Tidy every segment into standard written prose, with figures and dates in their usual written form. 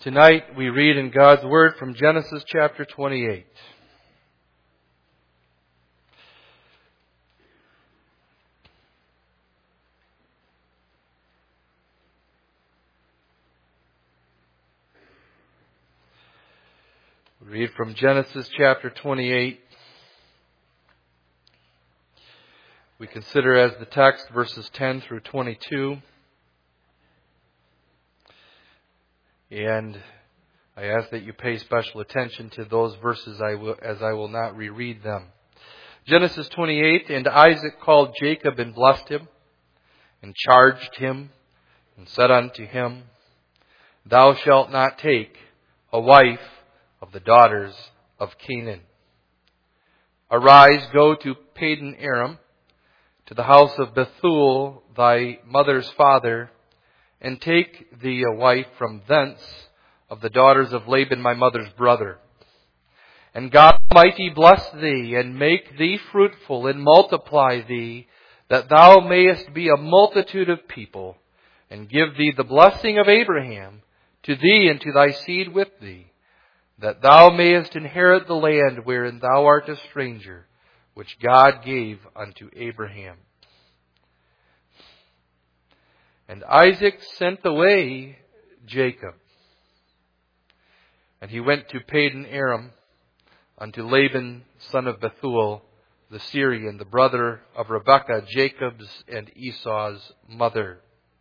Tonight we read in God's Word from Genesis chapter 28. We read from Genesis chapter 28. We consider as the text verses 10 through 22. And I ask that you pay special attention to those verses as I will not reread them. Genesis 28, and Isaac called Jacob and blessed him, and charged him, and said unto him, Thou shalt not take a wife of the daughters of Canaan. Arise, go to Padan Aram, to the house of Bethuel, thy mother's father, and take thee a wife from thence of the daughters of Laban my mother's brother. And God Almighty bless thee, and make thee fruitful, and multiply thee, that thou mayest be a multitude of people, and give thee the blessing of Abraham to thee and to thy seed with thee, that thou mayest inherit the land wherein thou art a stranger, which God gave unto Abraham. And Isaac sent away Jacob. And he went to Padan Aram unto Laban, son of Bethuel, the Syrian, the brother of Rebekah, Jacob's and Esau's mother.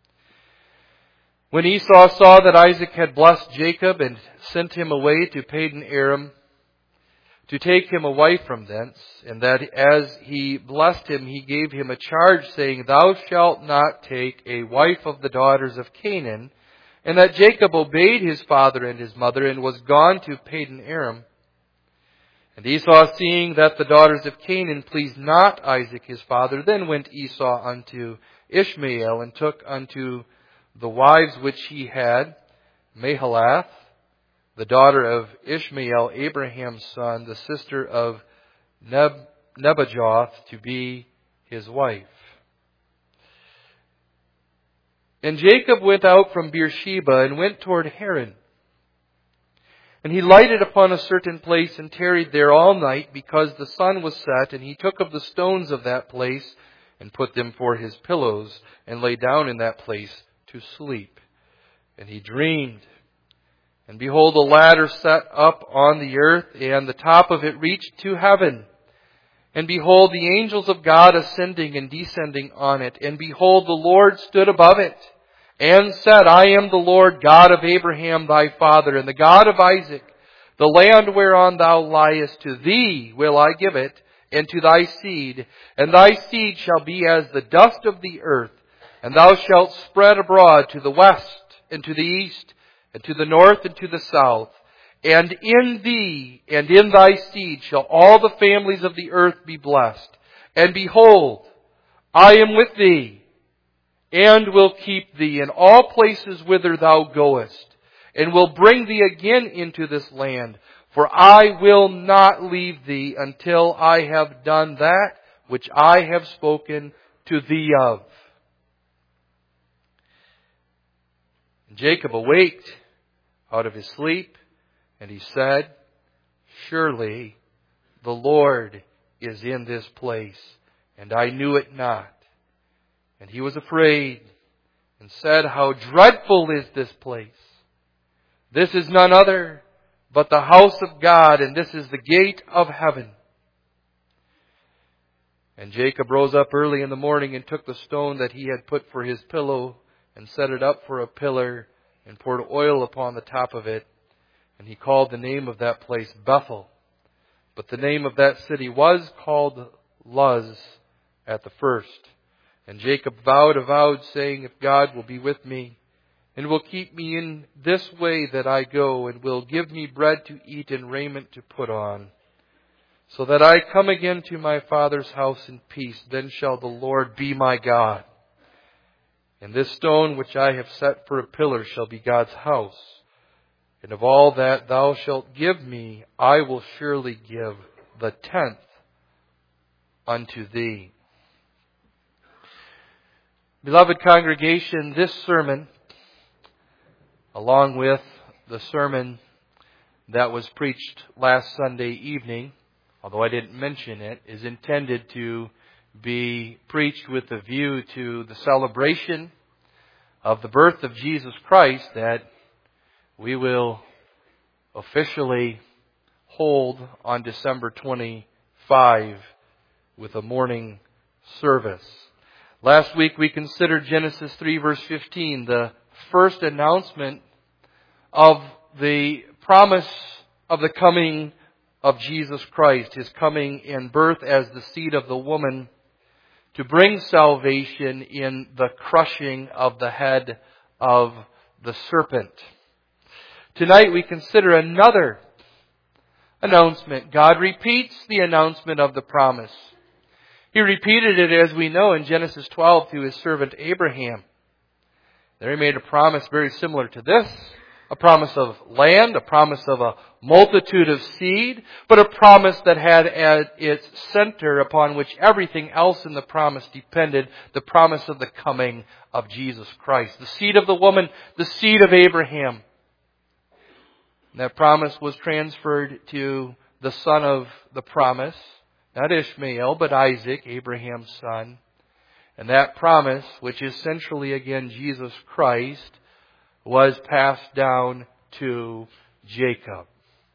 When Esau saw that Isaac had blessed Jacob and sent him away to Padan Aram to take him a wife from thence, and that as he blessed him, he gave him a charge, saying, Thou shalt not take a wife of the daughters of Canaan, and that Jacob obeyed his father and his mother, and was gone to Padan Aram. And Esau, seeing that the daughters of Canaan pleased not Isaac his father, then went Esau unto Ishmael, and took unto the wives which he had, Mahalath, the daughter of Ishmael, Abraham's son, the sister of Nebajoth, to be his wife. And Jacob went out from Beersheba and went toward Haran. And he lighted upon a certain place and tarried there all night, because the sun was set. And he took of the stones of that place and put them for his pillows, and lay down in that place to sleep. And he dreamed. And behold, a ladder set up on the earth, and the top of it reached to heaven. And behold, the angels of God ascending and descending on it. And behold, the Lord stood above it, and said, I am the Lord God of Abraham thy father, and the God of Isaac. The land whereon thou liest, to thee will I give it, and to thy seed. And thy seed shall be as the dust of the earth. And thou shalt spread abroad to the west, and to the east, and to the north, and to the south. And in thee and in thy seed shall all the families of the earth be blessed. And behold, I am with thee, and will keep thee in all places whither thou goest, and will bring thee again into this land. For I will not leave thee until I have done that which I have spoken to thee of. And Jacob awaked out of his sleep, and he said, Surely the Lord is in this place, and I knew it not. And he was afraid, and said, How dreadful is this place! This is none other but the house of God, and this is the gate of heaven. And Jacob rose up early in the morning, and took the stone that he had put for his pillow, and set it up for a pillar, and poured oil upon the top of it. And he called the name of that place Bethel. But the name of that city was called Luz at the first. And Jacob vowed, saying, If God will be with me, and will keep me in this way that I go, and will give me bread to eat and raiment to put on, so that I come again to my father's house in peace, then shall the Lord be my God. And this stone which I have set for a pillar shall be God's house. And of all that thou shalt give me, I will surely give the 10th unto thee. Beloved congregation, this sermon, along with the sermon that was preached last Sunday evening, although I didn't mention it, is intended to be preached with a view to the celebration of the birth of Jesus Christ that we will officially hold on December 25 with a morning service. Last week we considered Genesis 3 verse 15, the first announcement of the promise of the coming of Jesus Christ, His coming in birth as the seed of the woman to bring salvation in the crushing of the head of the serpent. Tonight we consider another announcement. God repeats the announcement of the promise. He repeated it, as we know, in Genesis 12 to His servant Abraham. There He made a promise very similar to this. A promise of land, a promise of a multitude of seed, but a promise that had at its center, upon which everything else in the promise depended, the promise of the coming of Jesus Christ. The seed of the woman, the seed of Abraham. And that promise was transferred to the son of the promise, not Ishmael, but Isaac, Abraham's son. And that promise, which is centrally again Jesus Christ, was passed down to Jacob.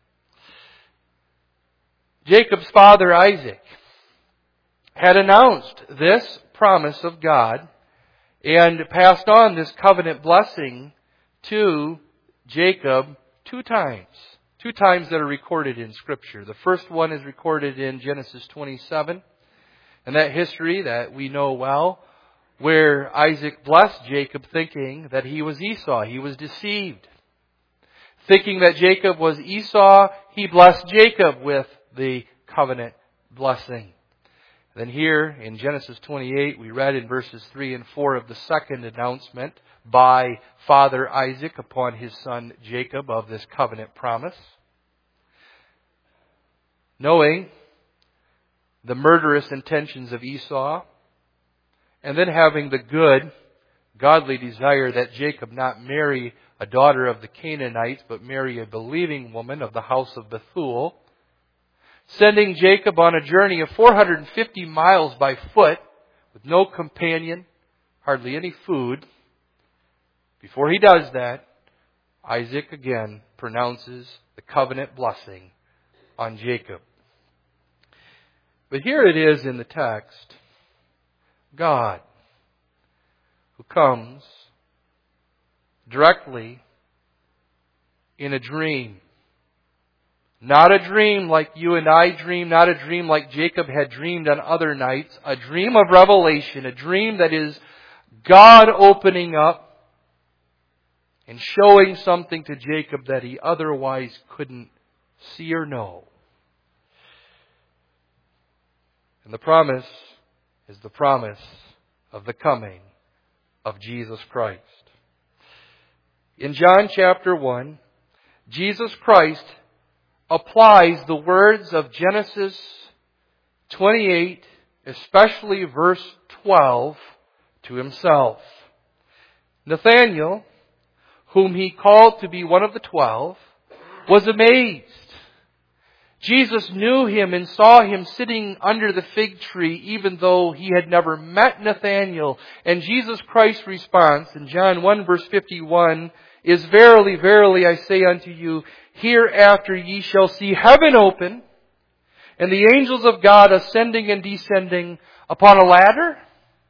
Jacob's father Isaac had announced this promise of God and passed on this covenant blessing to Jacob two times that are recorded in Scripture. The first one is recorded in Genesis 27, and that history that we know well, where Isaac blessed Jacob thinking that he was Esau. He was deceived. Thinking that Jacob was Esau, he blessed Jacob with the covenant blessing. Then here in Genesis 28, we read in verses 3 and 4 of the second announcement by Father Isaac upon his son Jacob of this covenant promise. Knowing the murderous intentions of Esau, and then having the good, godly desire that Jacob not marry a daughter of the Canaanites, but marry a believing woman of the house of Bethuel, sending Jacob on a journey of 450 miles by foot, with no companion, hardly any food. Before he does that, Isaac again pronounces the covenant blessing on Jacob. But here it is in the text, God, who comes directly in a dream. Not a dream like you and I dream, not a dream like Jacob had dreamed on other nights. A dream of revelation, a dream that is God opening up and showing something to Jacob that he otherwise couldn't see or know. And the promise is the promise of the coming of Jesus Christ. In John chapter 1, Jesus Christ applies the words of Genesis 28, especially verse 12, to Himself. Nathanael, whom He called to be one of the 12, was amazed. Jesus knew him and saw him sitting under the fig tree, even though he had never met Nathanael. And Jesus Christ's response in John 1 verse 51 is, "Verily, verily, I say unto you, hereafter ye shall see heaven open, and the angels of God ascending and descending upon a ladder?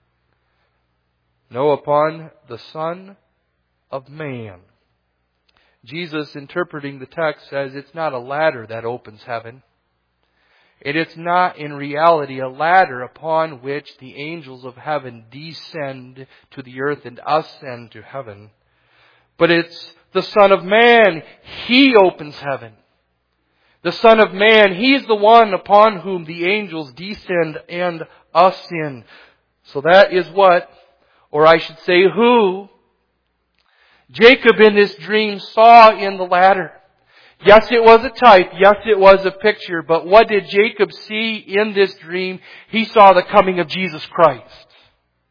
No, upon the Son of Man." Jesus, interpreting the text, says it's not a ladder that opens heaven. And it's not in reality a ladder upon which the angels of heaven descend to the earth and ascend to heaven. But it's the Son of Man. He opens heaven. The Son of Man, He's the one upon whom the angels descend and ascend. So that is what, or I should say who, Jacob in this dream saw in the ladder. Yes, it was a type. Yes, it was a picture. But what did Jacob see in this dream? He saw the coming of Jesus Christ.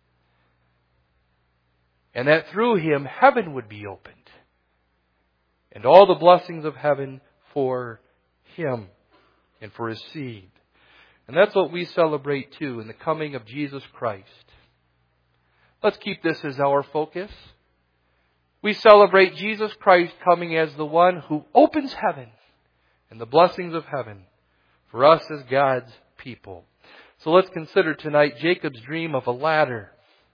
And that through Him, heaven would be opened. and all the blessings of heaven for him and for his seed. And that's what we celebrate too in the coming of Jesus Christ. Let's keep this as our focus. We celebrate Jesus Christ coming as the one who opens heaven and the blessings of heaven for us as God's people. So let's consider tonight Jacob's dream of a ladder.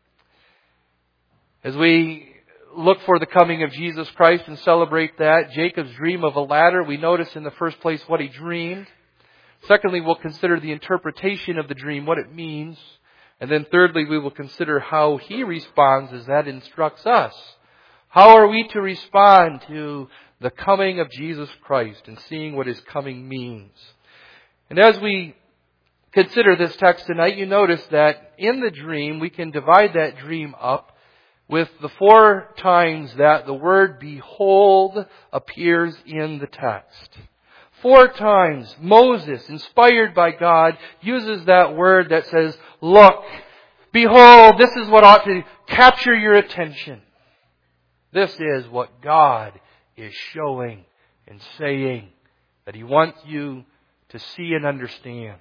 As we look for the coming of Jesus Christ and celebrate that, Jacob's dream of a ladder, we notice in the first place what he dreamed. Secondly, we'll consider the interpretation of the dream, what it means. And then thirdly, we will consider how he responds as that instructs us. How are we to respond to the coming of Jesus Christ and seeing what his coming means? And as we consider this text tonight, you notice that in the dream, we can divide that dream up with the 4 times that the word behold appears in the text. 4 times Moses, inspired by God, uses that word that says, look, behold, this is what ought to capture your attention. This is what God is showing and saying that he wants you to see and understand.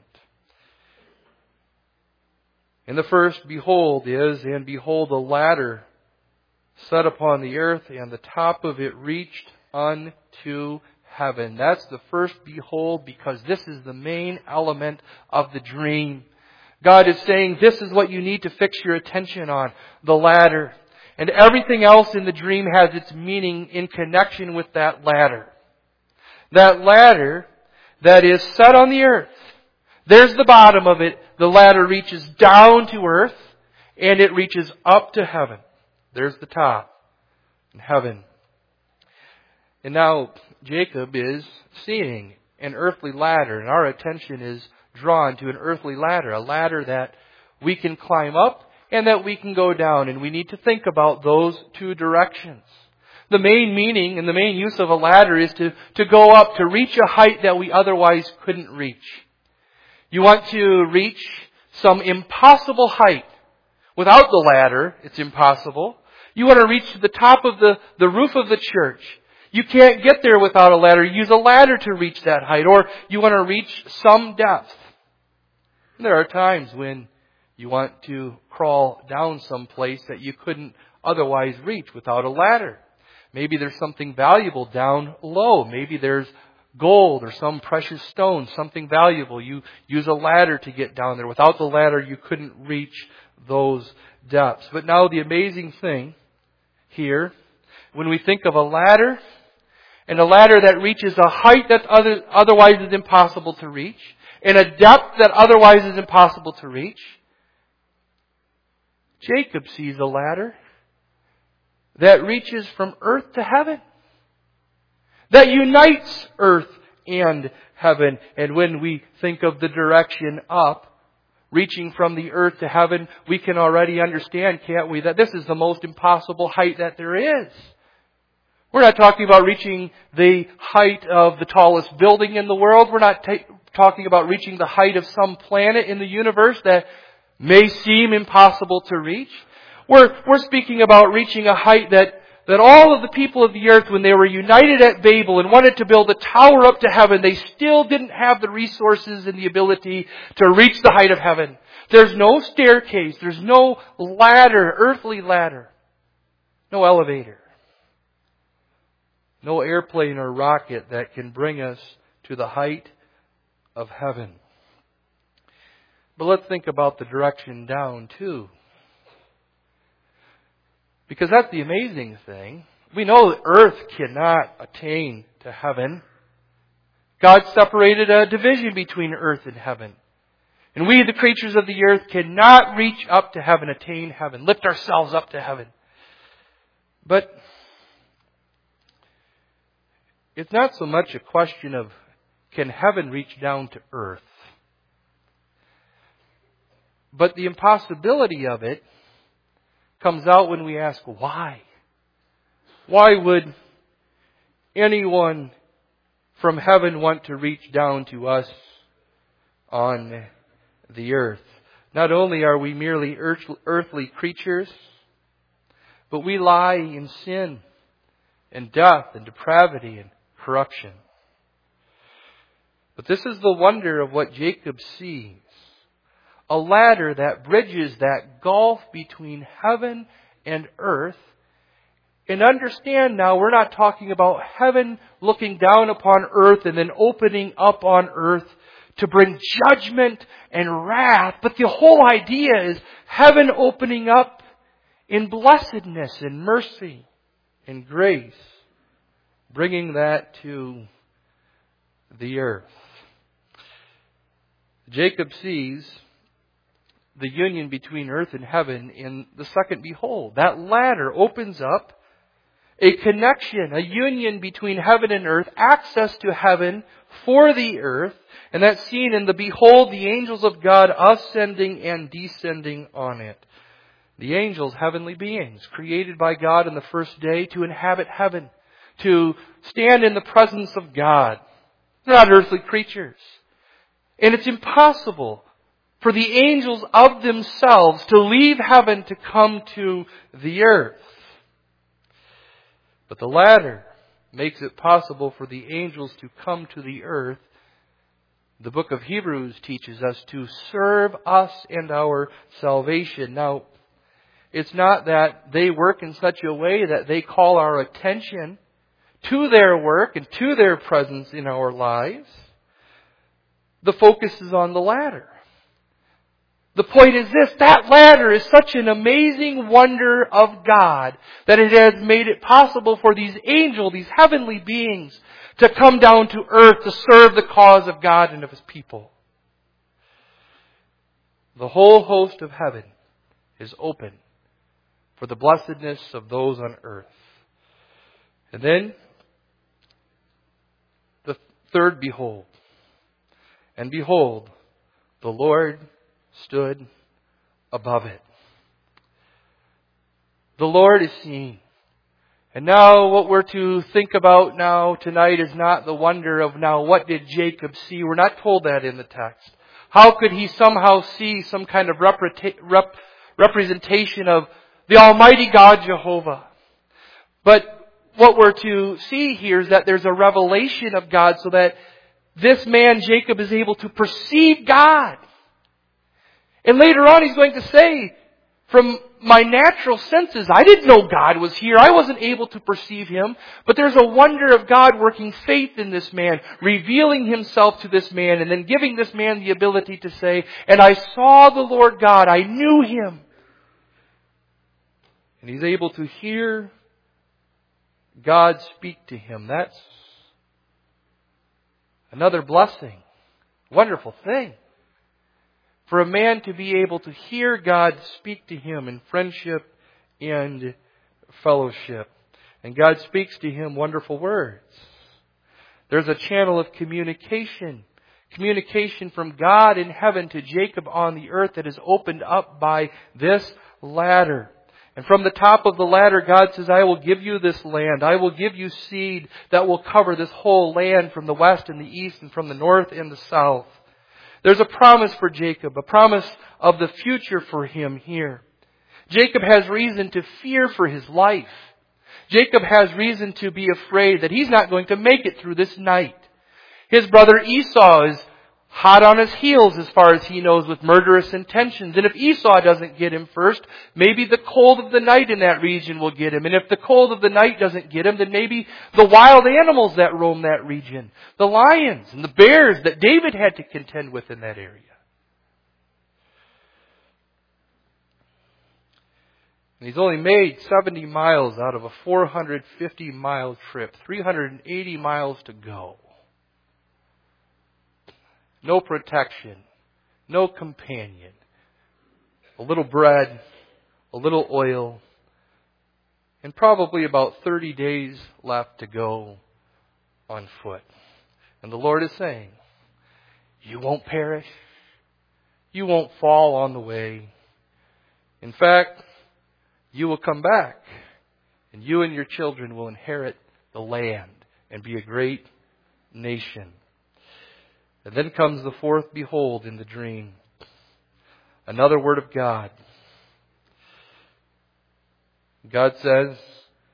And the first behold is, and behold, a ladder set upon the earth, and the top of it reached unto heaven. That's the first behold, because this is the main element of the dream. God is saying this is what you need to fix your attention on, the ladder. And everything else in the dream has its meaning in connection with that ladder. That ladder that is set on the earth. There's the bottom of it. The ladder reaches down to earth, and it reaches up to heaven. There's the top in heaven. And now Jacob is seeing an earthly ladder, and our attention is drawn to an earthly ladder, a ladder that we can climb up and that we can go down, and we need to think about those 2 directions. The main meaning and the main use of a ladder is to go up, to reach a height that we otherwise couldn't reach. You want to reach some impossible height. Without the ladder, it's impossible. You want to reach to the top of the roof of the church. You can't get there without a ladder. Use a ladder to reach that height. Or you want to reach some depth. And there are times when you want to crawl down someplace that you couldn't otherwise reach without a ladder. Maybe there's something valuable down low. Maybe there's gold or some precious stone, something valuable. You use a ladder to get down there. Without the ladder, you couldn't reach those depths. But now the amazing thing here, when we think of a ladder, and a ladder that reaches a height that otherwise is impossible to reach, and a depth that otherwise is impossible to reach, Jacob sees a ladder that reaches from earth to heaven, that unites earth and heaven. And when we think of the direction up, reaching from the earth to heaven, we can already understand, can't we, that this is the most impossible height that there is. We're not talking about reaching the height of the tallest building in the world. We're not talking about reaching the height of some planet in the universe that may seem impossible to reach. We're speaking about reaching a height that all of the people of the earth, when they were united at Babel and wanted to build a tower up to heaven, they still didn't have the resources and the ability to reach the height of heaven. There's no staircase. There's no ladder, earthly ladder. No elevator. No airplane or rocket that can bring us to the height of heaven. But let's think about the direction down too. Because that's the amazing thing. We know that earth cannot attain to heaven. God separated a division between earth and heaven. And we, the creatures of the earth, cannot reach up to heaven, attain heaven, lift ourselves up to heaven. But it's not so much a question of, can heaven reach down to earth? But the impossibility of it comes out when we ask, why? Why would anyone from heaven want to reach down to us on the earth? Not only are we merely earthly creatures, but we lie in sin. and death and depravity and corruption. But this is the wonder of what Jacob sees. A ladder that bridges that gulf between heaven and earth. And understand now, we're not talking about heaven looking down upon earth and then opening up on earth to bring judgment and wrath. But the whole idea is heaven opening up in blessedness and mercy and grace, bringing that to the earth. Jacob sees the union between earth and heaven in the second behold. That ladder opens up a connection, a union between heaven and earth, access to heaven for the earth, and that's seen in the behold, the angels of God ascending and descending on it. The angels, heavenly beings, created by God in the first day to inhabit heaven, to stand in the presence of God. They're not earthly creatures. And it's impossible for the angels of themselves to leave heaven to come to the earth. But the ladder makes it possible for the angels to come to the earth. The book of Hebrews teaches us to serve us and our salvation. Now, it's not that they work in such a way that they call our attention to their work and to their presence in our lives. The focus is on the ladder. The point is this, that ladder is such an amazing wonder of God that it has made it possible for these angels, these heavenly beings, to come down to earth to serve the cause of God and of His people. The whole host of heaven is open for the blessedness of those on earth. And then, the third behold. And behold, the Lord stood above it. The Lord is seen. And now what we're to think about now tonight is not the wonder of now what did Jacob see. We're not told that in the text. How could he somehow see some kind of representation of the Almighty God Jehovah? But what we're to see here is that there's a revelation of God so that this man Jacob is able to perceive God. And later on he's going to say, from my natural senses, I didn't know God was here. I wasn't able to perceive Him. But there's a wonder of God working faith in this man, revealing Himself to this man, and then giving this man the ability to say, and I saw the Lord God, I knew Him. And he's able to hear God speak to him. That's another blessing. Wonderful thing. For a man to be able to hear God speak to him in friendship and fellowship. And God speaks to him wonderful words. There's a channel of communication. Communication from God in heaven to Jacob on the earth that is opened up by this ladder. And from the top of the ladder, God says, I will give you this land. I will give you seed that will cover this whole land from the west and the east and from the north and the south. There's a promise for Jacob, a promise of the future for him here. Jacob has reason to fear for his life. Jacob has reason to be afraid that he's not going to make it through this night. His brother Esau is hot on his heels as far as he knows with murderous intentions. And if Esau doesn't get him first, maybe the cold of the night in that region will get him. And if the cold of the night doesn't get him, then maybe the wild animals that roam that region. The lions and the bears that David had to contend with in that area. And he's only made 70 miles out of a 450-mile trip. 380 miles to go. No protection. No companion. A little bread. A little oil. And probably about 30 days left to go on foot. And the Lord is saying, you won't perish. You won't fall on the way. In fact, you will come back. And you and your children will inherit the land and be a great nation. And then comes the fourth behold in the dream. Another word of God. God says,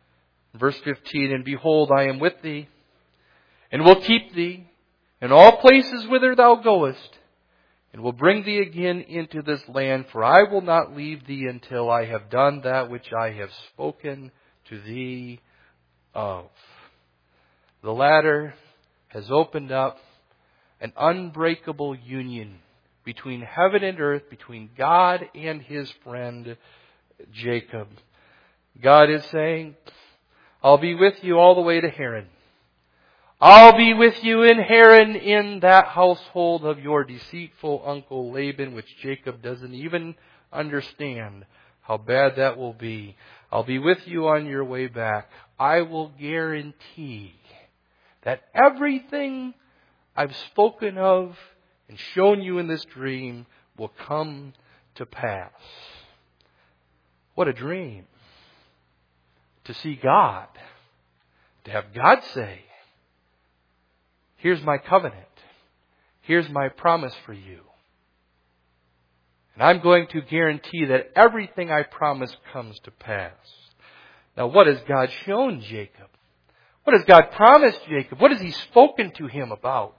Verse 15, and behold, I am with thee, and will keep thee in all places whither thou goest, and will bring thee again into this land, for I will not leave thee until I have done that which I have spoken to thee of. The latter has opened up an unbreakable union between heaven and earth, between God and His friend Jacob. God is saying, I'll be with you all the way to Haran. I'll be with you in Haran, in that household of your deceitful uncle Laban, which Jacob doesn't even understand how bad that will be. I'll be with you on your way back. I will guarantee that everything I've spoken of and shown you in this dream will come to pass. What a dream. To see God. To have God say, here's my covenant. Here's my promise for you. And I'm going to guarantee that everything I promise comes to pass. Now, what has God shown Jacob? What has God promised Jacob? What has He spoken to him about?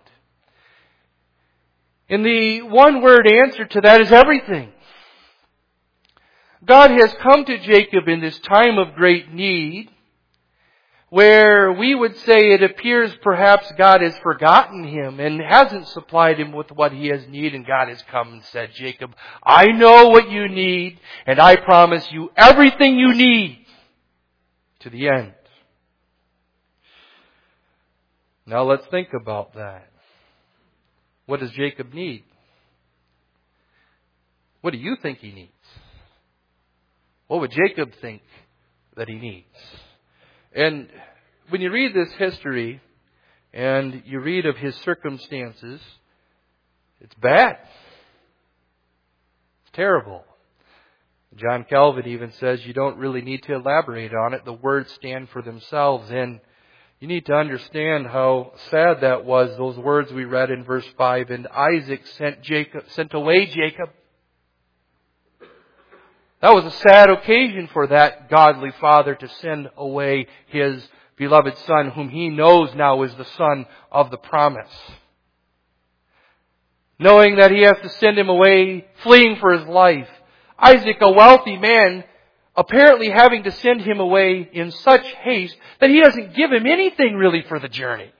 And the one-word answer to that is everything. God has come to Jacob in this time of great need, where we would say it appears perhaps God has forgotten him and hasn't supplied him with what he has need, and God has come and said, Jacob, I know what you need, and I promise you everything you need to the end. Now let's think about that. What does Jacob need? What do you think he needs? What would Jacob think that he needs? And when you read this history and you read of his circumstances, it's bad. It's terrible. John Calvin even says you don't really need to elaborate on it. The words stand for themselves. And you need to understand how sad that was, those words we read in verse 5. And Isaac sent away Jacob. That was a sad occasion for that godly father to send away his beloved son, whom he knows now is the son of the promise. Knowing that he has to send him away, fleeing for his life. Isaac, a wealthy man, apparently having to send him away in such haste that he doesn't give him anything really for the journey.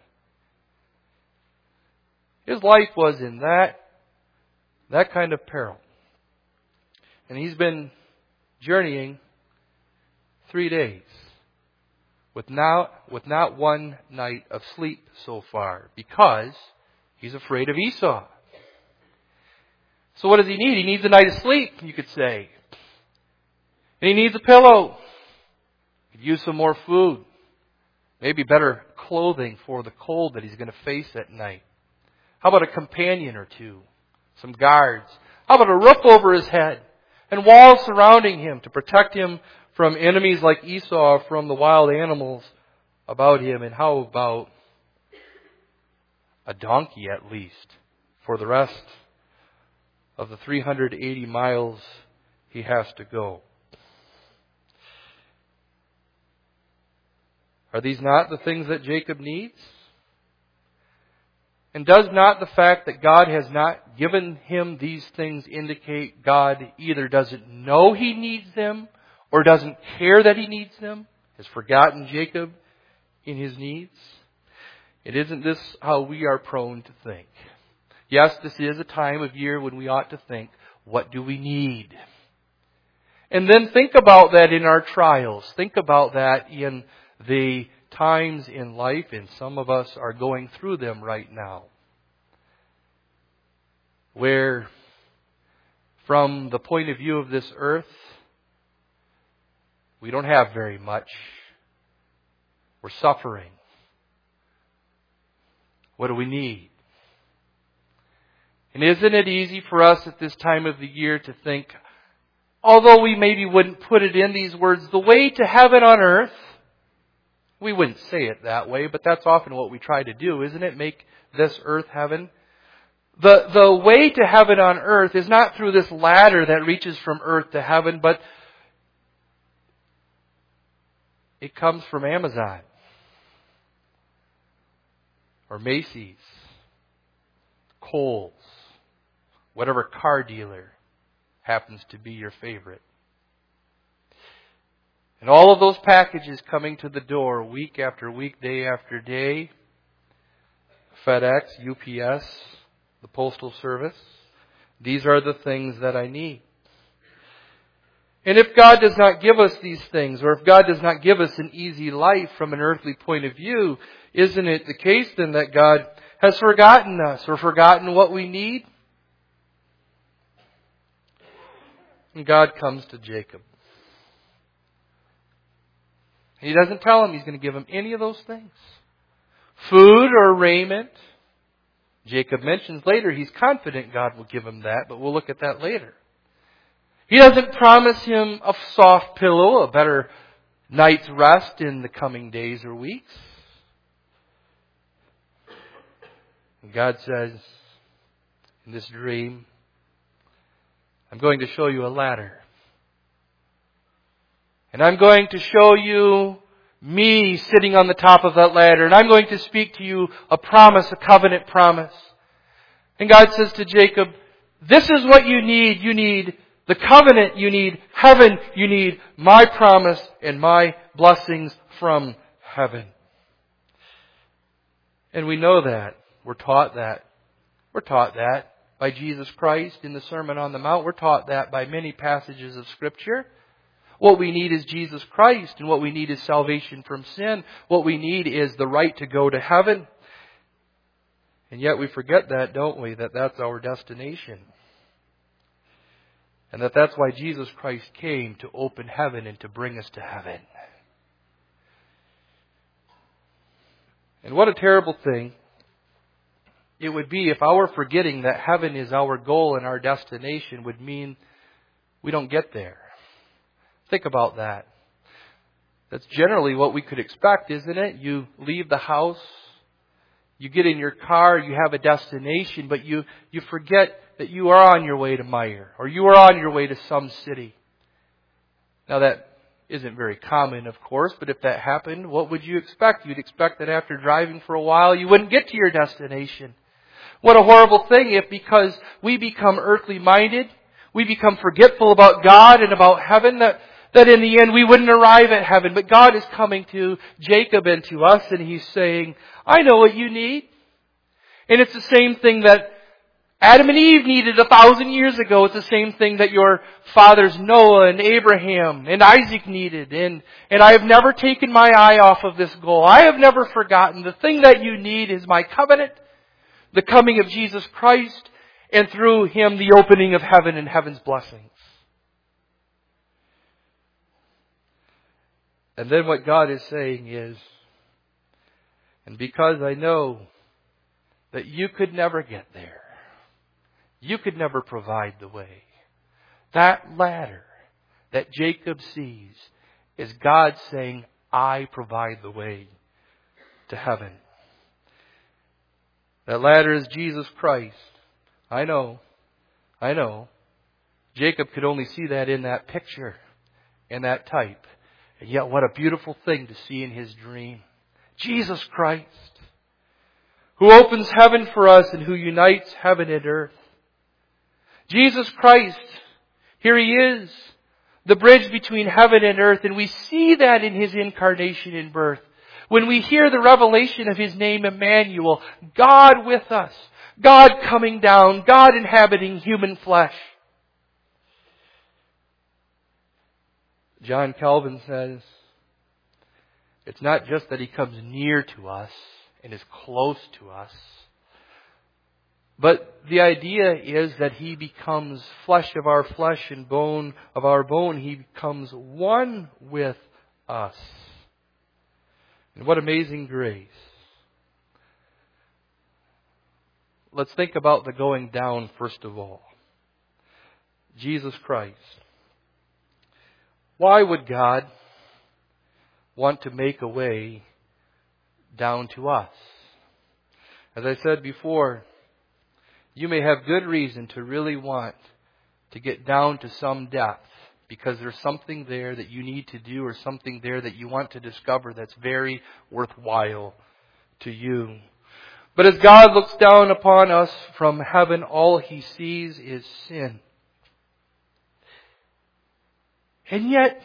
His life was in that kind of peril. And he's been journeying 3 days with not one night of sleep so far, because he's afraid of Esau. So what does he need? He needs a night of sleep, you could say. And he needs a pillow. He could use some more food. Maybe better clothing for the cold that he's going to face at night. How about a companion or two? Some guards. How about a roof over his head? And walls surrounding him to protect him from enemies like Esau, from the wild animals about him. And how about a donkey at least for the rest of the 380 miles he has to go? Are these not the things that Jacob needs? And does not the fact that God has not given him these things indicate God either doesn't know he needs them or doesn't care that he needs them, has forgotten Jacob in his needs? And isn't this how we are prone to think? Yes, this is a time of year when we ought to think, what do we need? And then think about that in our trials. Think about that in the times in life, and some of us are going through them right now, where from the point of view of this earth, we don't have very much. We're suffering. What do we need? And isn't it easy for us at this time of the year to think, although we maybe wouldn't put it in these words, the way to heaven on earth? We wouldn't say it that way, but that's often what we try to do, isn't it? Make this earth heaven. The way to heaven on earth is not through this ladder that reaches from earth to heaven, but It comes from Amazon or Macy's, Kohl's, whatever car dealer happens to be your favorite. And all of those packages coming to the door week after week, day after day, FedEx, UPS, the Postal Service, these are the things that I need. And if God does not give us these things, or if God does not give us an easy life from an earthly point of view, isn't it the case then that God has forgotten us or forgotten what we need? And God comes to Jacob. He doesn't tell him He's going to give him any of those things. Food or raiment. Jacob mentions later he's confident God will give him that, but we'll look at that later. He doesn't promise him a soft pillow, a better night's rest in the coming days or weeks. And God says in this dream, I'm going to show you a ladder. And I'm going to show you me sitting on the top of that ladder. And I'm going to speak to you a promise, a covenant promise. And God says to Jacob, this is what you need. You need the covenant. You need heaven. You need my promise and my blessings from heaven. And we know that. We're taught that. We're taught that by Jesus Christ in the Sermon on the Mount. We're taught that by many passages of Scripture. What we need is Jesus Christ, and what we need is salvation from sin. What we need is the right to go to heaven. And yet we forget that, don't we? That that's our destination. And that's why Jesus Christ came, to open heaven and to bring us to heaven. And what a terrible thing it would be if our forgetting that heaven is our goal and our destination would mean we don't get there. Think about that. That's generally what we could expect, isn't it? You leave the house, you get in your car, you have a destination, but you forget that you are on your way to Meyer, or you are on your way to some city. Now that isn't very common, of course, but if that happened, what would you expect? You'd expect that after driving for a while, you wouldn't get to your destination. What a horrible thing if, because we become earthly minded, we become forgetful about God and about heaven, that in the end we wouldn't arrive at heaven. But God is coming to Jacob and to us, and He's saying, I know what you need. And it's the same thing that Adam and Eve needed 1,000 years ago. It's the same thing that your fathers Noah and Abraham and Isaac needed. And I have never taken my eye off of this goal. I have never forgotten. The thing that you need is my covenant, the coming of Jesus Christ, and through Him the opening of heaven and heaven's blessings. And then what God is saying is, and because I know that you could never get there, you could never provide the way, that ladder that Jacob sees is God saying, I provide the way to heaven. That ladder is Jesus Christ. I know. Jacob could only see that in that picture, in that type. And yet what a beautiful thing to see in his dream. Jesus Christ, who opens heaven for us and who unites heaven and earth. Jesus Christ, here He is, the bridge between heaven and earth, and we see that in His incarnation and birth. When we hear the revelation of His name, Emmanuel, God with us, God coming down, God inhabiting human flesh. John Calvin says, it's not just that He comes near to us and is close to us, but the idea is that He becomes flesh of our flesh and bone of our bone. He becomes one with us. And what amazing grace. Let's think about the going down first of all. Jesus Christ. Why would God want to make a way down to us? As I said before, you may have good reason to really want to get down to some depth because there's something there that you need to do or something there that you want to discover that's very worthwhile to you. But as God looks down upon us from heaven, all He sees is sin. And yet,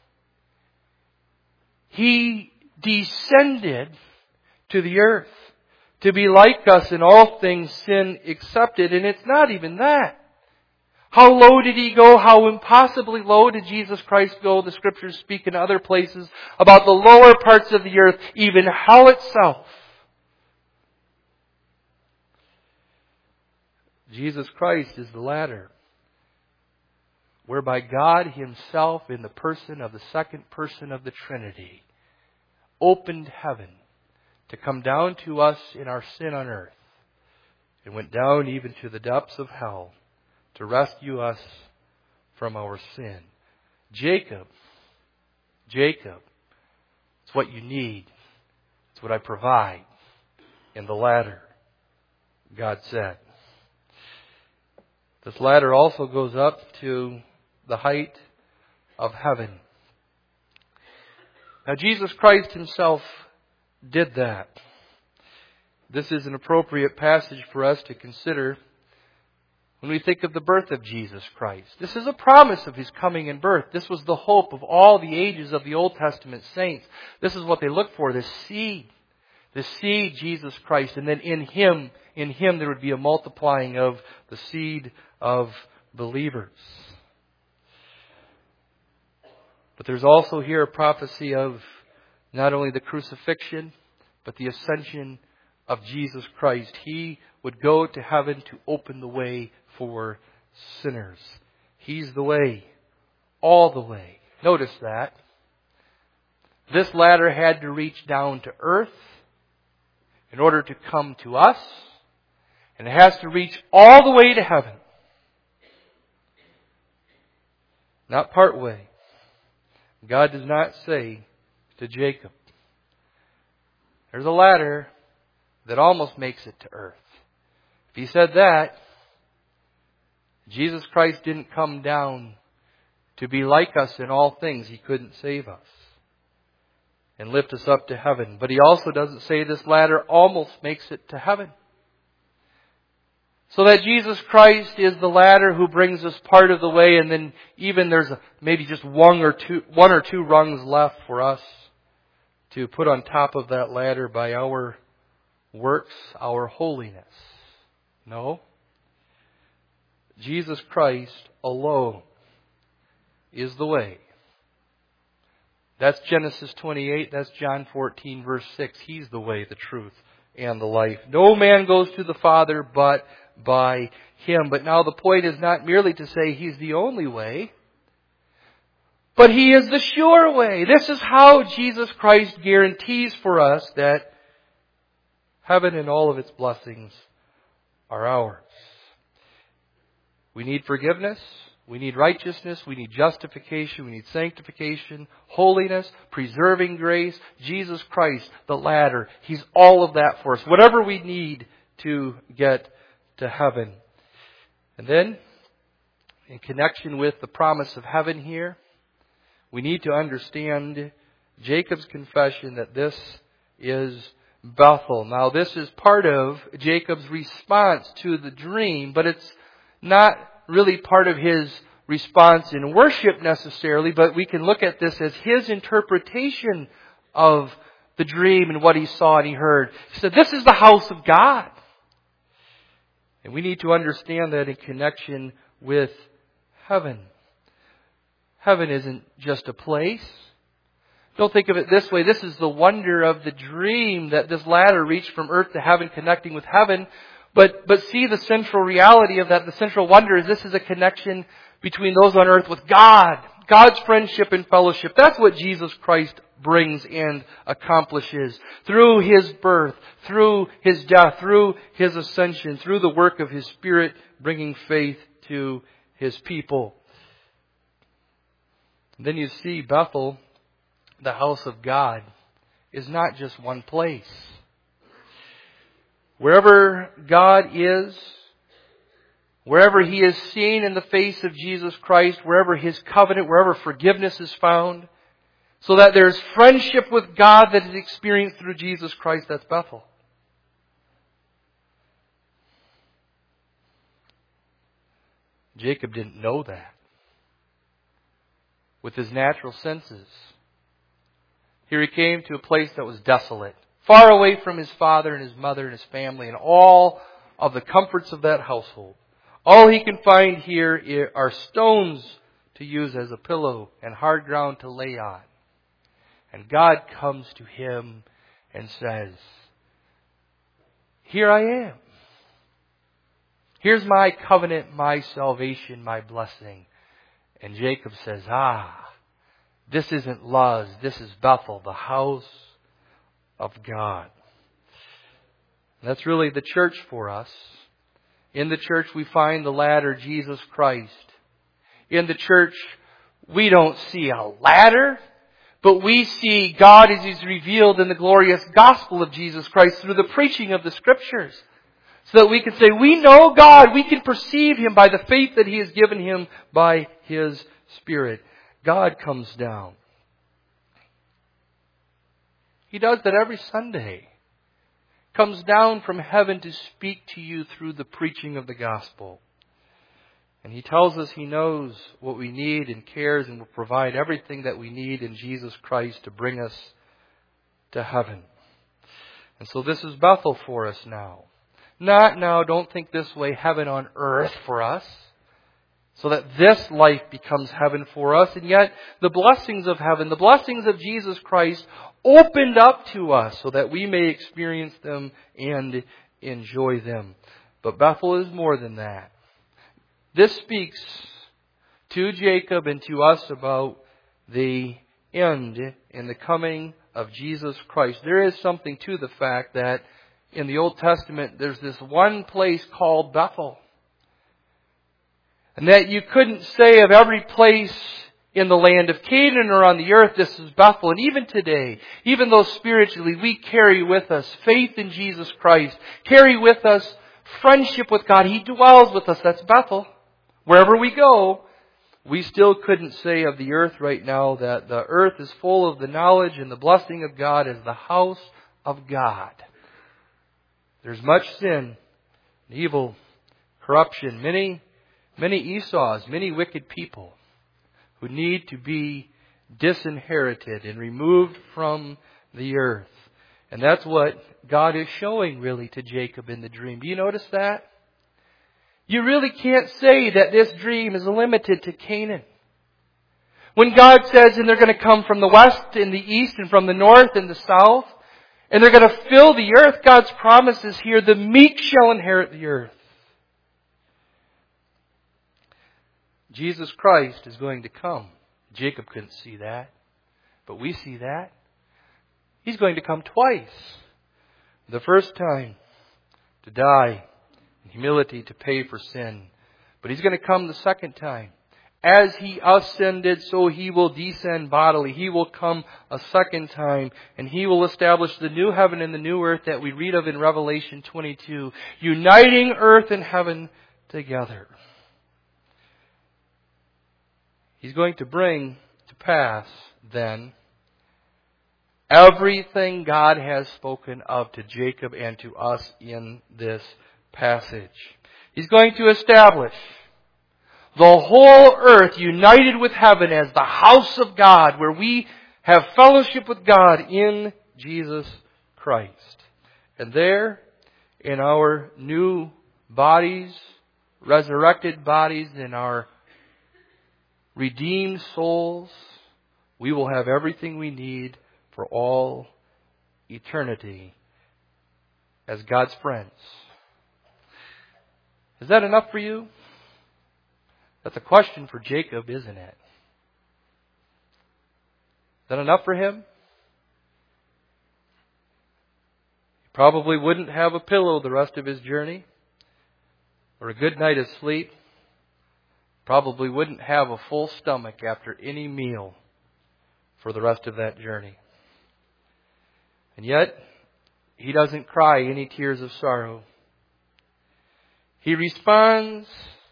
He descended to the earth to be like us in all things, sin accepted. And it's not even that. How low did He go? How impossibly low did Jesus Christ go? The Scriptures speak in other places about the lower parts of the earth, even hell itself. Jesus Christ is the ladder, whereby God Himself, in the person of the second person of the Trinity, opened heaven to come down to us in our sin on earth, and went down even to the depths of hell to rescue us from our sin. Jacob, it's what you need. It's what I provide in the ladder, God said. This ladder also goes up to the height of heaven. Now, Jesus Christ Himself did that. This is an appropriate passage for us to consider when we think of the birth of Jesus Christ. This is a promise of His coming and birth. This was the hope of all the ages of the Old Testament saints. This is what they looked for, this seed. The seed, Jesus Christ. And then in Him there would be a multiplying of the seed of believers. But there's also here a prophecy of not only the crucifixion, but the ascension of Jesus Christ. He would go to heaven to open the way for sinners. He's the way, all the way. Notice that. This ladder had to reach down to earth in order to come to us, and it has to reach all the way to heaven. Not part way. God does not say to Jacob, there's a ladder that almost makes it to earth. If He said that, Jesus Christ didn't come down to be like us in all things. He couldn't save us and lift us up to heaven. But He also doesn't say this ladder almost makes it to heaven. So that Jesus Christ is the ladder who brings us part of the way, and then even there's maybe just one or two rungs left for us to put on top of that ladder by our works, our holiness. No. Jesus Christ alone is the way. That's Genesis 28. That's John 14, verse 6. He's the way, the truth, and the life. No man goes to the Father but by Him. But now the point is not merely to say He's the only way, but He is the sure way. This is how Jesus Christ guarantees for us that heaven and all of its blessings are ours. We need forgiveness. We need righteousness. We need justification. We need sanctification, holiness, preserving grace. Jesus Christ, the ladder. He's all of that for us. Whatever we need to get to heaven. And then, in connection with the promise of heaven here, we need to understand Jacob's confession that this is Bethel. Now, this is part of Jacob's response to the dream, but it's not really part of his response in worship necessarily, but we can look at this as his interpretation of the dream and what he saw and he heard. He said, this is the house of God. And we need to understand that in connection with heaven. Heaven isn't just a place. Don't think of it this way. This is the wonder of the dream, that this ladder reached from earth to heaven, connecting with heaven. But see the central reality of that. The central wonder is this is a connection between those on earth with God. God's friendship and fellowship. That's what Jesus Christ brings and accomplishes through His birth, through His death, through His ascension, through the work of His Spirit, bringing faith to His people. And then you see Bethel, the house of God, is not just one place. Wherever God is, wherever he is seen in the face of Jesus Christ, wherever his covenant, wherever forgiveness is found, so that there's friendship with God that is experienced through Jesus Christ. That's Bethel. Jacob didn't know that. With his natural senses, here he came to a place that was desolate, far away from his father and his mother and his family and all of the comforts of that household. All he can find here are stones to use as a pillow and hard ground to lay on. And God comes to him and says, "Here I am. Here's my covenant, my salvation, my blessing." And Jacob says, this isn't Luz, this is Bethel, the house of God. And that's really the church for us. In the church we find the ladder, Jesus Christ. In the church we don't see a ladder, but we see God as He's revealed in the glorious gospel of Jesus Christ through the preaching of the Scriptures. So that we can say, we know God. We can perceive Him by the faith that He has given Him by His Spirit. God comes down. He does that every Sunday. Comes down from heaven to speak to you through the preaching of the gospel. And He tells us He knows what we need and cares and will provide everything that we need in Jesus Christ to bring us to heaven. And so this is Bethel for us now. Not now, don't think this way, heaven on earth for us, so that this life becomes heaven for us. And yet, the blessings of heaven, the blessings of Jesus Christ, opened up to us so that we may experience them and enjoy them. But Bethel is more than that. This speaks to Jacob and to us about the end in the coming of Jesus Christ. There is something to the fact that in the Old Testament, there's this one place called Bethel. And that you couldn't say of every place in the land of Canaan or on the earth, this is Bethel. And even today, even though spiritually we carry with us faith in Jesus Christ, carry with us friendship with God, He dwells with us, that's Bethel. Wherever we go, we still couldn't say of the earth right now that the earth is full of the knowledge and the blessing of God as the house of God. There's much sin, evil, corruption, many Esau's, many wicked people who need to be disinherited and removed from the earth. And that's what God is showing really to Jacob in the dream. Do you notice that? You really can't say that this dream is limited to Canaan. When God says, and they're going to come from the west and the east and from the north and the south, and they're going to fill the earth, God's promise is here, the meek shall inherit the earth. Jesus Christ is going to come. Jacob couldn't see that, but we see that. He's going to come twice. The first time to die in humility to pay for sin. But He's going to come the second time. As He ascended, so He will descend bodily. He will come a second time, and He will establish the new heaven and the new earth that we read of in Revelation 22, uniting earth and heaven together. He's going to bring to pass, then, everything God has spoken of to Jacob and to us in this passage. He's going to establish the whole earth united with heaven as the house of God, where we have fellowship with God in Jesus Christ. And there, in our new bodies, resurrected bodies, in our redeemed souls, we will have everything we need for all eternity as God's friends. Is that enough for you? That's a question for Jacob, isn't it? Is that enough for him? He probably wouldn't have a pillow the rest of his journey, or a good night of sleep. Probably wouldn't have a full stomach after any meal for the rest of that journey. And yet, he doesn't cry any tears of sorrow. He responds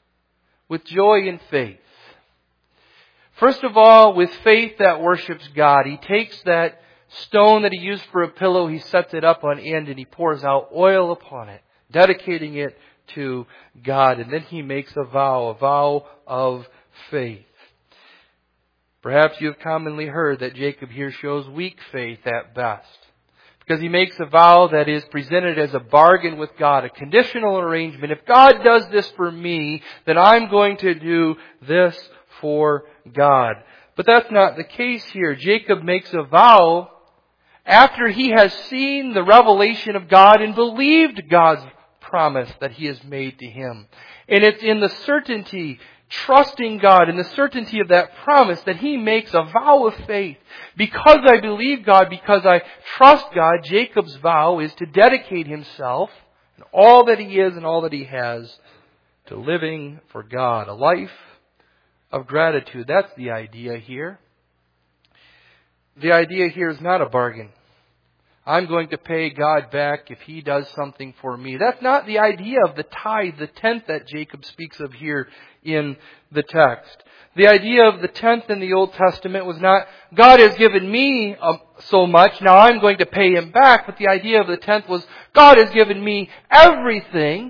with joy and faith. First of all, with faith that worships God. He takes that stone that he used for a pillow, he sets it up on end, and he pours out oil upon it, dedicating it to God. And then he makes a vow of faith. Perhaps you have commonly heard that Jacob here shows weak faith at best, because he makes a vow that is presented as a bargain with God, a conditional arrangement. If God does this for me, then I'm going to do this for God. But that's not the case here. Jacob makes a vow after he has seen the revelation of God and believed God's promise that he has made to him. And it's in the certainty, trusting God, in the certainty of that promise, that he makes a vow of faith. Because I believe God, because I trust God, Jacob's vow is to dedicate himself and all that he is and all that he has to living for God. A life of gratitude. That's the idea here. The idea here is not a bargain. I'm going to pay God back if he does something for me. That's not the idea of the tithe, the tenth that Jacob speaks of here in the text. The idea of the tenth in the Old Testament was not, God has given me so much, now I'm going to pay him back. But the idea of the tenth was, God has given me everything.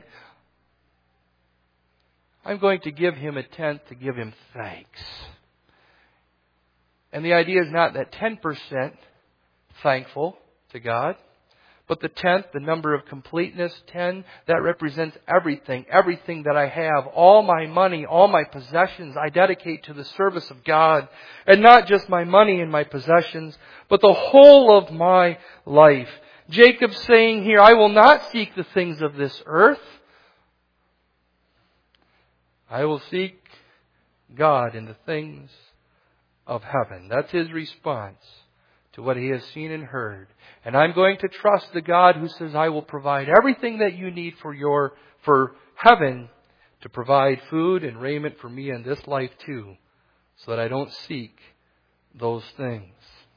I'm going to give him a tenth to give him thanks. And the idea is not that 10% thankful to God, but the tenth, the number of completeness, 10, that represents everything. Everything that I have, all my money, all my possessions, I dedicate to the service of God. And not just my money and my possessions, but the whole of my life. Jacob's saying here, I will not seek the things of this earth. I will seek God in the things of heaven. That's his response to what he has seen and heard. And I'm going to trust the God who says, I will provide everything that you need for heaven, to provide food and raiment for me in this life too, so that I don't seek those things.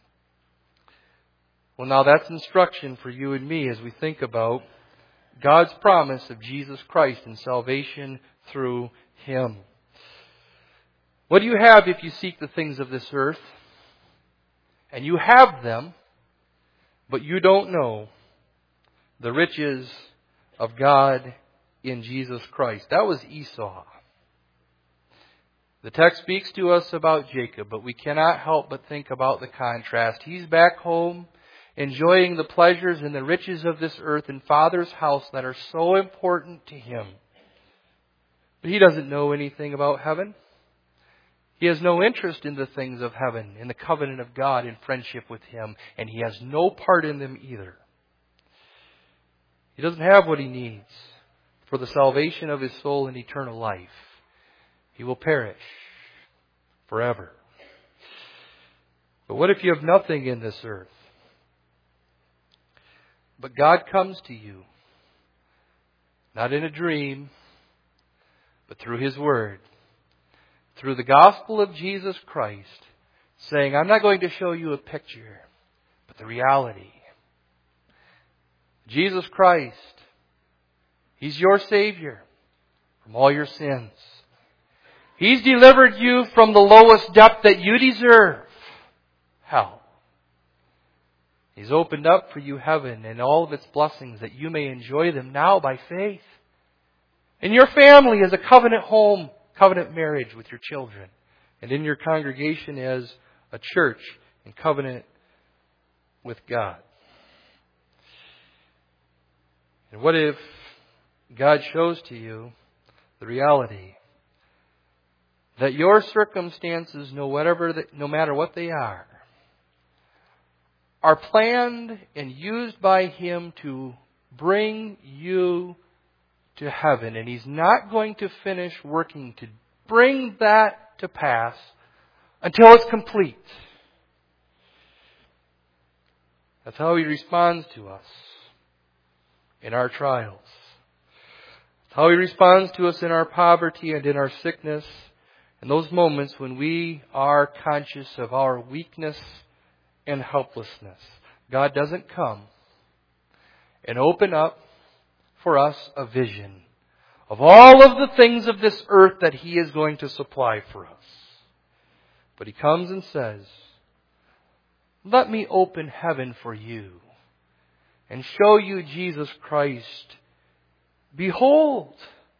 Well, now that's instruction for you and me as we think about God's promise of Jesus Christ and salvation through him. What do you have if you seek the things of this earth? And you have them, but you don't know the riches of God in Jesus Christ. That was Esau. The text speaks to us about Jacob, but we cannot help but think about the contrast. He's back home, enjoying the pleasures and the riches of this earth in Father's house that are so important to him. But he doesn't know anything about heaven. He has no interest in the things of heaven, in the covenant of God, in friendship with him, and he has no part in them either. He doesn't have what he needs for the salvation of his soul and eternal life. He will perish forever. But what if you have nothing in this earth? But God comes to you, not in a dream, but through his word, through the gospel of Jesus Christ, saying, I'm not going to show you a picture, but the reality. Jesus Christ, he's your Savior from all your sins. He's delivered you from the lowest depth that you deserve, hell. He's opened up for you heaven and all of its blessings that you may enjoy them now by faith. And your family as a covenant home, covenant marriage with your children. And in your congregation as a church in covenant with God. And what if God shows to you the reality that your circumstances, no matter what they are planned and used by him to bring you to heaven. And he's not going to finish working to bring that to pass until it's complete. That's how he responds to us in our trials. That's how he responds to us in our poverty and in our sickness. In those moments when we are conscious of our weakness and helplessness. God doesn't come and open up for us a vision of all of the things of this earth that He is going to supply for us. But He comes and says, let me open heaven for you and show you Jesus Christ. Behold,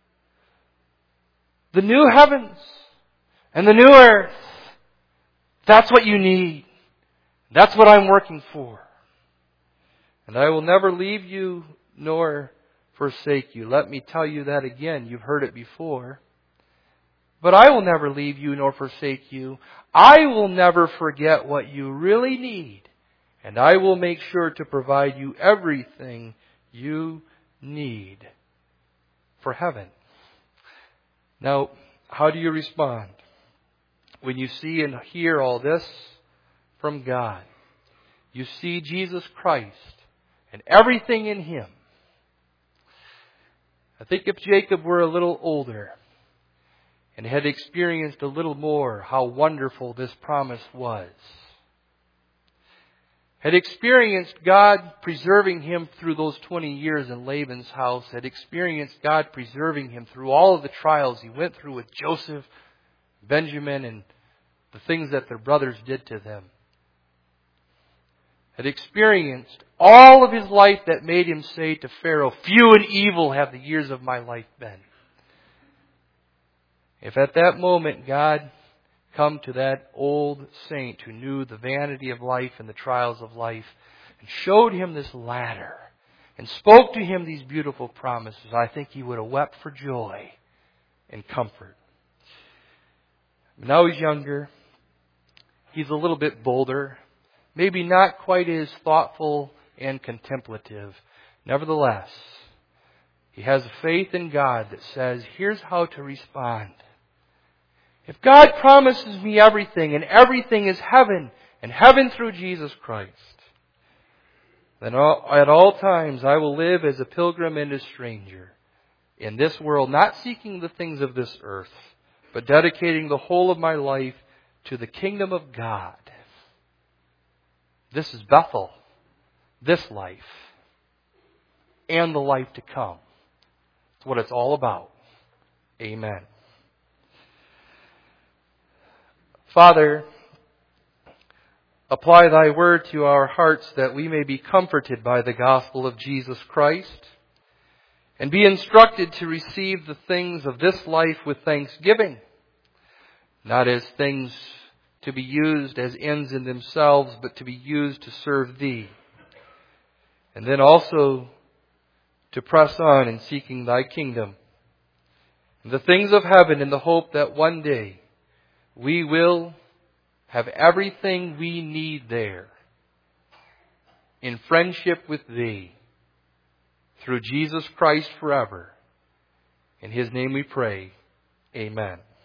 the new heavens and the new earth. That's what you need. That's what I'm working for. And I will never leave you nor forsake you. Let me tell you that again. You've heard it before. But I will never leave you nor forsake you. I will never forget what you really need. And I will make sure to provide you everything you need for heaven. Now, how do you respond when you see and hear all this from God? You see Jesus Christ and everything in Him. I think if Jacob were a little older and had experienced a little more how wonderful this promise was, had experienced God preserving him through those 20 years in Laban's house, had experienced God preserving him through all of the trials he went through with Joseph, Benjamin, and the things that their brothers did to them, had experienced all of his life that made him say to Pharaoh, few and evil have the years of my life been. If at that moment God come to that old saint who knew the vanity of life and the trials of life and showed him this ladder and spoke to him these beautiful promises, I think he would have wept for joy and comfort. Now he's younger. He's a little bit bolder. Maybe not quite as thoughtful and contemplative. Nevertheless, he has a faith in God that says, here's how to respond. If God promises me everything, and everything is heaven, and heaven through Jesus Christ, then at all times I will live as a pilgrim and a stranger in this world, not seeking the things of this earth, but dedicating the whole of my life to the kingdom of God. This is Bethel, this life, and the life to come. That's what it's all about. Amen. Father, apply Thy word to our hearts that we may be comforted by the gospel of Jesus Christ and be instructed to receive the things of this life with thanksgiving, not as things to be used as ends in themselves, but to be used to serve Thee. And then also to press on in seeking Thy kingdom and the things of heaven in the hope that one day we will have everything we need there in friendship with Thee through Jesus Christ forever. In His name we pray. Amen.